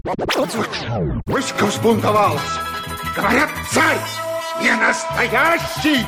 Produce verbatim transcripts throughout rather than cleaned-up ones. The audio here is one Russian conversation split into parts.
Войско взбунтовалось. Говорят, царь не настоящий.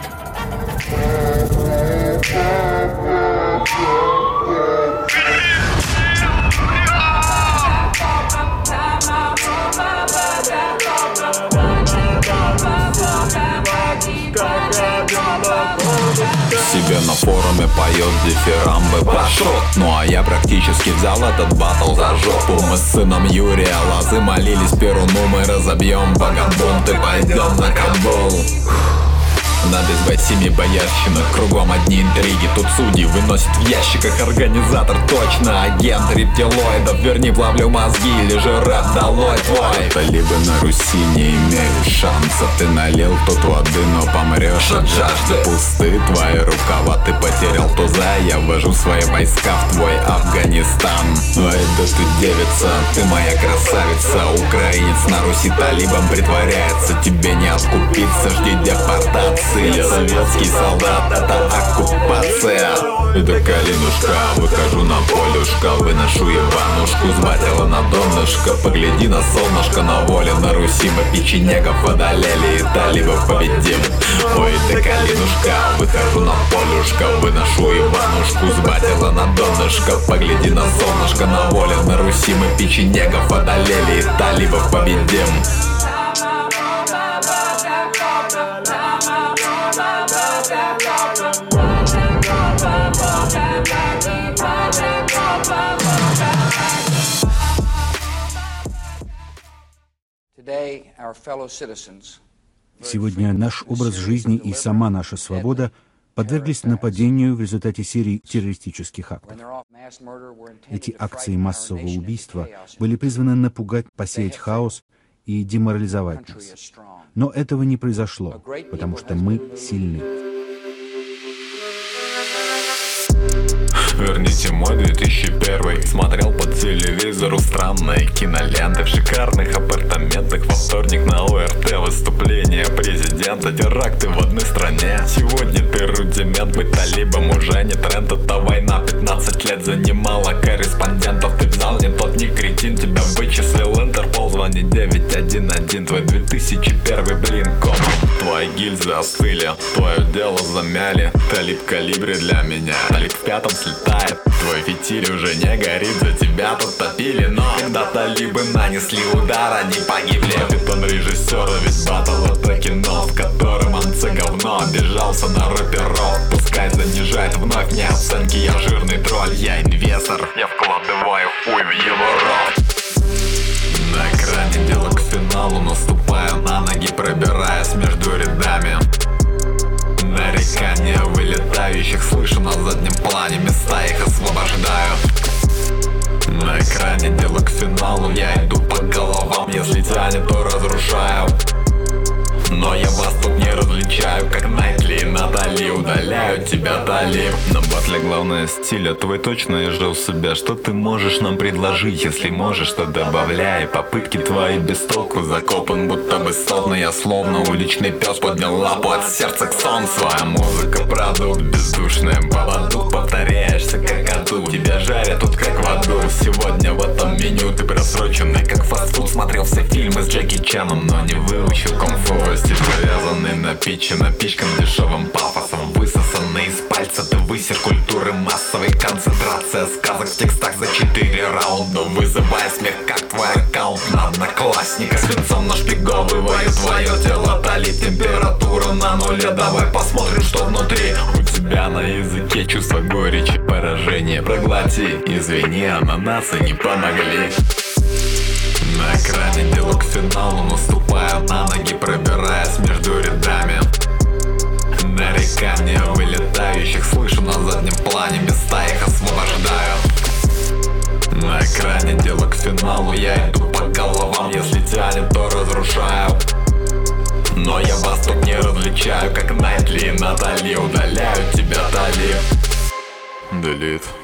Себе на форуме поет дифирамбы пошел. Ну а я практически взял этот батл за жопу. Мы с сыном Юрия Лозы молились Перуну. Мы разобьем вагабунт и пойдем на Камбул. На безвосиме боярщина, кругом одни интриги. Тут судьи выносят в ящиках, организатор точно агент рептилоидов. Верни, плавлю мозги, или же рэп долой твой. Это либо на Руси не имею шанса. Ты налил тут воды, но помрешь от жажды. Пусты твои рукава, ты потерял туза. Я ввожу свои войска в твой Афганистан. Ой, да ты девица, ты моя красавица. Украинец на Руси талибом притворяется. Тебе не откупиться, жди депортации. Я советский солдат, это оккупация. Это калинушка, выхожу на полюшка. Выношу Иванушку с батила на донышко. Погляди на солнышко на воле. На Руси мы печенегов одолели и талибов победим. Ой, ты калинушка, выхожу на полюшка. Выношу Иванушку с батила на донышко. Погляди на солнышко на воле. На Руси мы печенегов одолели и талибов победим. Сегодня наш образ жизни и сама наша свобода подверглись нападению в результате серии террористических актов. Эти акции массового убийства были призваны напугать, посеять хаос и деморализовать нас. Но этого не произошло, потому что мы сильны. Верните мой две тысячи первый. Смотрел по телевизору странные киноленты в шикарных апартаментах. Во вторник на ОРТ выступление президента. Теракты в одной стране. Сегодня ты рудимент, быть талибом уже не тренд. Эта война пятнадцать лет занимала корреспондентов. Ты взял не тот, не кретин, тебя вычислил Интерпол. Звони девять один один, твой две тысячи первый, блин, ком. Твои гильзы остыли, твое дело замяли. Талиб калибри для меня, талиб в пятом слетает. Твой фитиль уже не горит, за тебя тут топили. Но когда талибы нанесли удар, они погибли. Ведь он режиссер, ведь батл это кино, в котором Анце говно обижался на рэперов. Пускай занижает вновь мне оценки, я жирный тролль, я инвестор. Я вкладываю хуй в его рот. На экране дело к финалу, наступаю на ноги, пробираясь между рядами. Нарекания вылетающих слышу на заднем плане, места их освобождаю. На экране дело к финалу, я иду по головам, если тянет, то разрушаю. Но я вас тут не различаю, как Найтли и Натали. Удаляю тебя, талиб. На батле главное стиль, а твой точно я жил себя. Что ты можешь нам предложить? Если можешь, то добавляй. Попытки твои без толку, закопан будто бы стол. Но я словно уличный пес поднял лапу от сердца к солнцу. Своя музыка продукт, бездушная поводок. Повторяешься как аду, тебя жарят тут как в аду. Сегодня в этом меню ты просроченный как фастфуд. Смотрел все фильмы с Джеки Чаном, но не выучил кунг-фу. Стиль завязанный, напичен напичкан дешевым пафосом. Высосанный из пальца ты высер культуры массовой. Концентрация сказок в текстах за четыре раунда, вызывая смех, как твой аккаунт на Одноклассника. Свинцом нашпиговываю твое тело, талиб, температура на нуле. Давай посмотрим, что внутри. У тебя на языке чувство горечи, поражение. Проглоти, извини, ананасы не помогли. На экране дело к финалу, наступаю на ноги, пробираясь между рядами. Нарекания вылетающих слышу на заднем плане, места их освобождаю. На экране дело к финалу, я иду по головам, если тянет, то разрушаю. Но я вас тут не различаю, как Найтли и Натали. Удаляю тебя, талиб. Делит.